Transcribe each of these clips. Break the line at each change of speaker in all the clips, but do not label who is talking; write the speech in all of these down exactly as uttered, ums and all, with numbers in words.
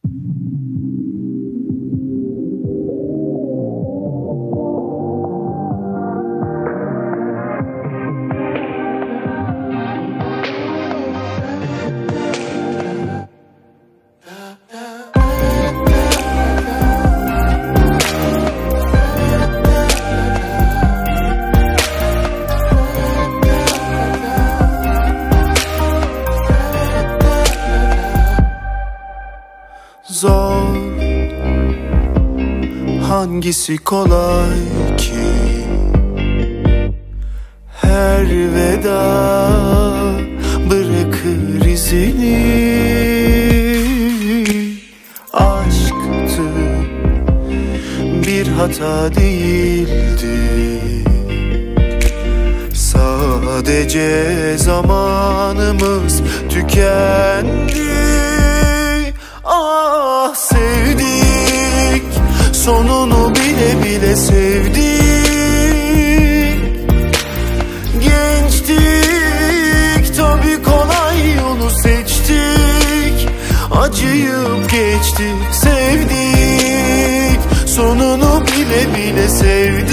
Zor, hangisi kolay ki? Her veda bırakır izini. Aşktı, bir hata değildi. Sadece zamanımız tükendi. Ah, sevdik, sonunu bile bile sevdik. Gençtik, tabii kolay yolu seçtik. Acıyıp geçtik, sevdik, sonunu bile bile sevdik.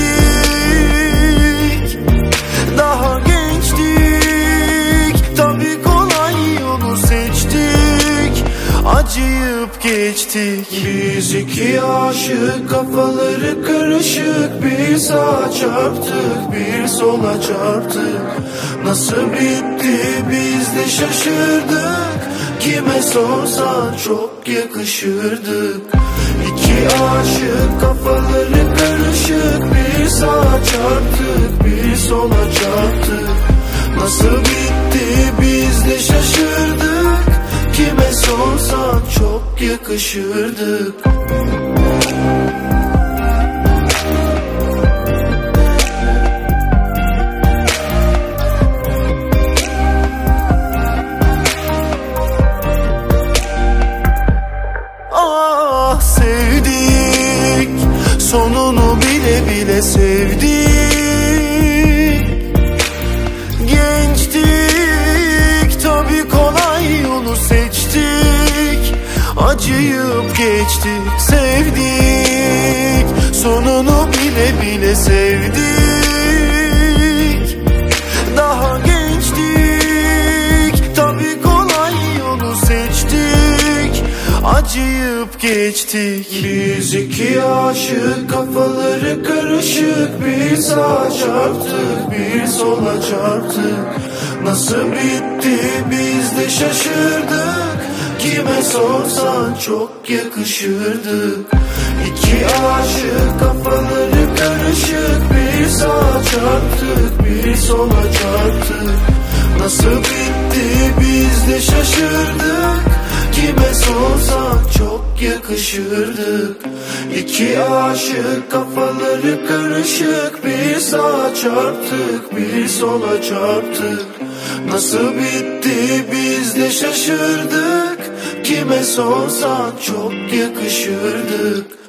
Daha gençtik, tabii kolay yolu seçtik. Acıyıp geçtik. Biz iki aşık, kafaları karışık. Bir sağa çarptık, bir sola çarptık. Nasıl bitti biz de şaşırdık. Kime sorsan çok yakışırdık. İki aşık, kafaları karışık. Bir sağa çarptık, bir sola çarptık. Nasıl bitti biz de şaşırdık. Kime sorsan çok yakışırdık. Ah, sevdik, sonunu bile bile sevdik. Gençtik, tabii kolay yolu seçtik. Acıyıp geçtik, sevdik, sonunu bile bile sevdik. Daha gençtik, tabii kolay yolu seçtik. Acıyıp geçtik. Biz iki aşık, kafaları karışık. Bir sağa çarptık, bir sola çarptık. Nasıl bitti biz de şaşırdık. Kime sorsan çok yakışırdık. İki aşık, kafaları karışık. Bir sağa çarptık, bir sola çarptık. Nasıl bitti biz de şaşırdık. Kime sorsan çok yakışırdık. İki aşık, kafaları karışık. Bir sağa çarptık, bir sola çarptık. Nasıl bitti biz de şaşırdık. Kime sorsan çok yakışırdık.